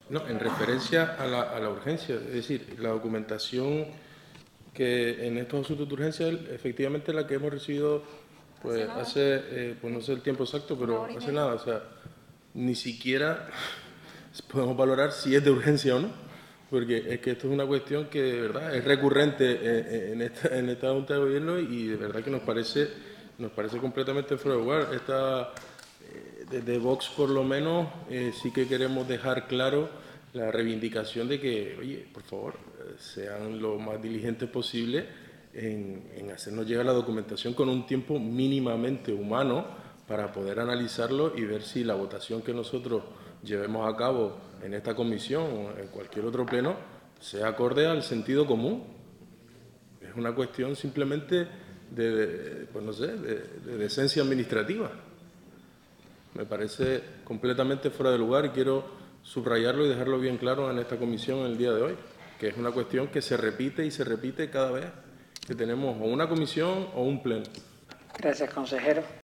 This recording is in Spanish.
No, en referencia a la urgencia, es decir, la documentación que en estos asuntos de urgencia, efectivamente la que hemos recibido, pues hace pues no sé el tiempo exacto, pero hace nada, o sea, ni siquiera podemos valorar si es de urgencia o no, porque es que esto es una cuestión que de verdad es recurrente en esta Junta de Gobierno y de verdad que nos parece completamente fuera de lugar. Desde Vox, por lo menos, sí que queremos dejar claro la reivindicación de que, oye, por favor, sean lo más diligentes posible en hacernos llegar la documentación con un tiempo mínimamente humano para poder analizarlo y ver si la votación que nosotros llevemos a cabo en esta comisión o en cualquier otro pleno sea acorde al sentido común. Es una cuestión simplemente pues no sé, de decencia administrativa. Me parece completamente fuera de lugar y quiero subrayarlo y dejarlo bien claro en esta comisión el día de hoy, que es una cuestión que se repite y se repite cada vez que tenemos o una comisión o un pleno. Gracias, consejero.